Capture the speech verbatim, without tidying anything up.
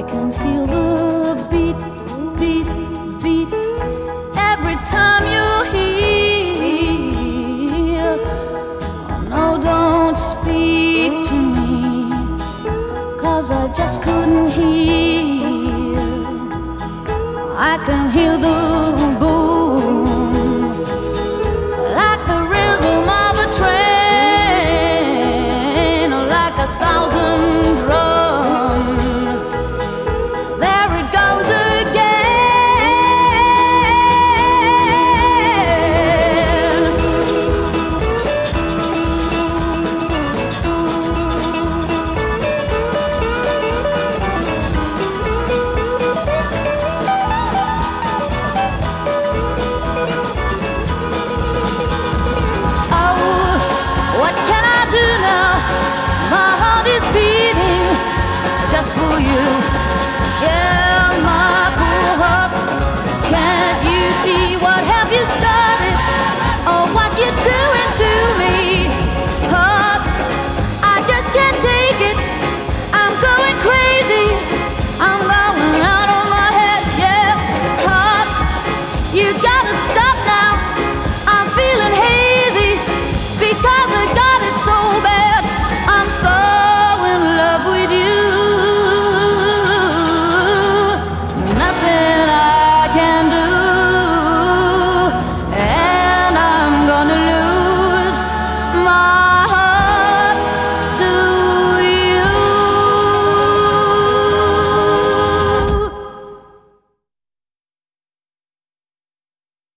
can feel the beat, beat, beat every time you're here. Oh no, don't speak to me, 'cause I just couldn't hear. I can hear the boom, like the rhythm of a train, like a thousand drums. There it goes again. Oh, what can I do now? My heart is beating just for you. Yeah, my poor heart. Can't you see what happened?